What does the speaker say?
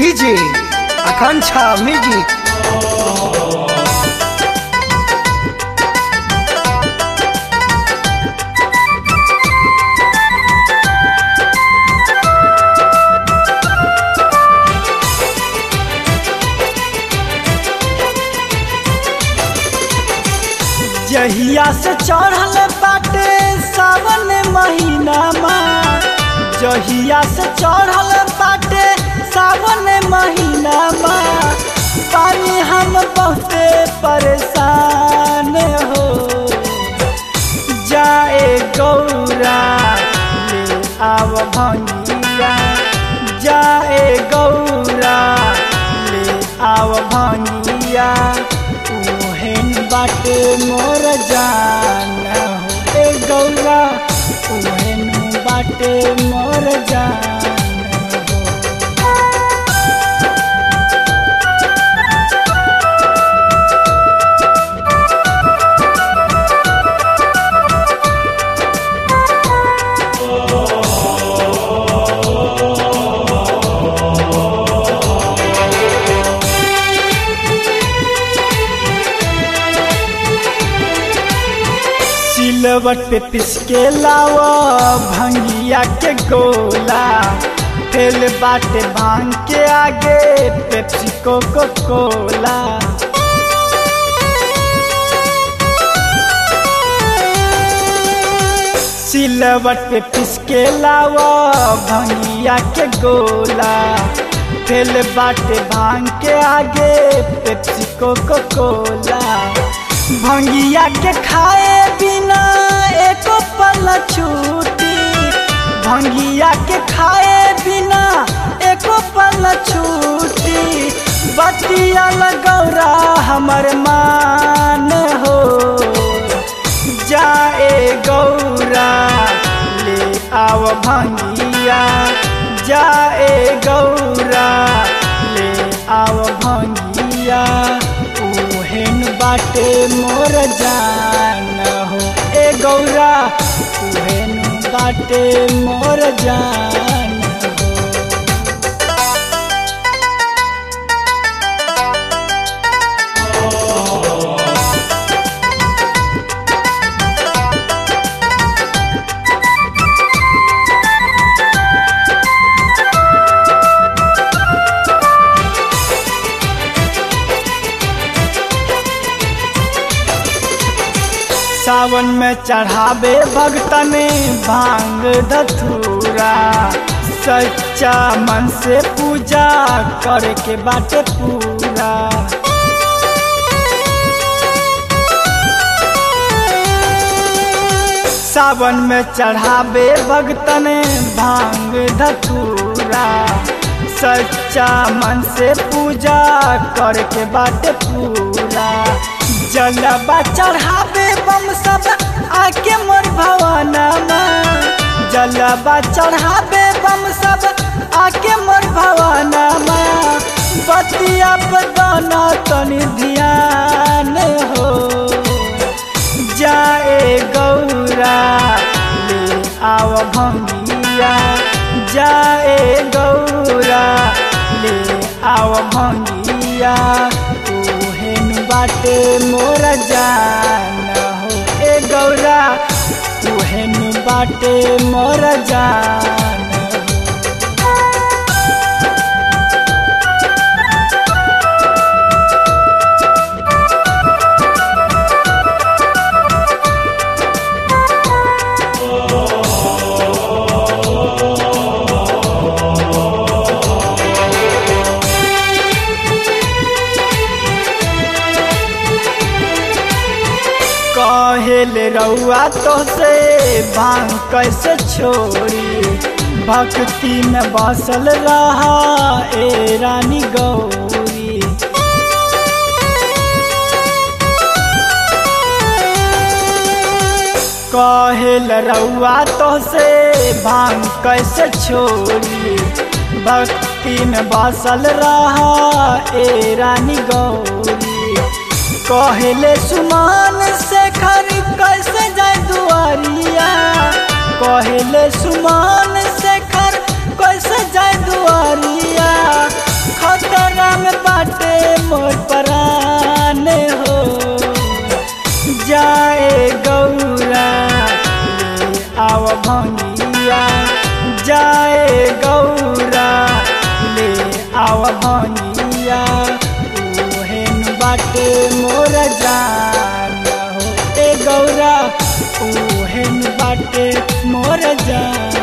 DJ आकांक्षा music. जहिया से चढ़ल बाटे सावन महीना माँ, जहिया से चढ़ल बाटे सावन महीना माँ, पानी हम बहुते परेशान हो। जाए गौरा ले आव भंगिया, जाए गौरा ले आव भंगिया, बाटे मोर जान हो। ए गौरा उहेन बाटे मोर जान सिलवट पे पिसके लावा भंगिया के गोला, फेल बाटे भांग के आगे पेप्सी कोको कोला। सिलवट पे पिसके लावा भंगिया के गोला, फेल बाटे भांग के आगे पेप्सी कोको कोला। भंगिया के खाए बिना एको पल छूटी, भंगिया के खाए बिना एको पल छूटी, बतिया गौरा हमर मान हो। जाए गौरा ले आव भंगिया, जाए गौरा ले आव भंगिया, बाटे मोर जान हो। ए गौरा उहेन बाटे मोर जान सावन में चढ़ावे भगतन भांग धतूरा, सच्चा मन से पूजा करके बाटे पूरा। सावन में चढ़ावे भगतन भांग धतूरा, सच्चा मन से पूजा करके बाटे पूरा। जलवा चढ़ावे बम सब आके मोर भवनमा, जलवा चढ़ावे बम सब आके मोर भवनमा, बतिया बदना तनी ध्यान हो। जाए गौरा ले आव भंगिया, जाए गौरा ले आव भंगिया, बाटे मोर जान हो। ए गौरा उहेन बाटे मोर जान कहेल रउआ तो से भांग कैसे छोड़ी, भक्ति में बसल रहा ए रानी गौरी। कहेल रउआ तो से भांग कैसे छोड़ी, भक्ति में बसल रहा ए रानी गौरी। कहले सुमान शेखर कैसे जाए दुआरिया, कहले सुमान शेखर कैसे जाए दुआरिया, जाए गौरा ले आव भंगिया, जाए गौरा ले आव भंगिया, उहेन बाटे मोर जान हो ए गौरा, उहेन बाटे मोर जान।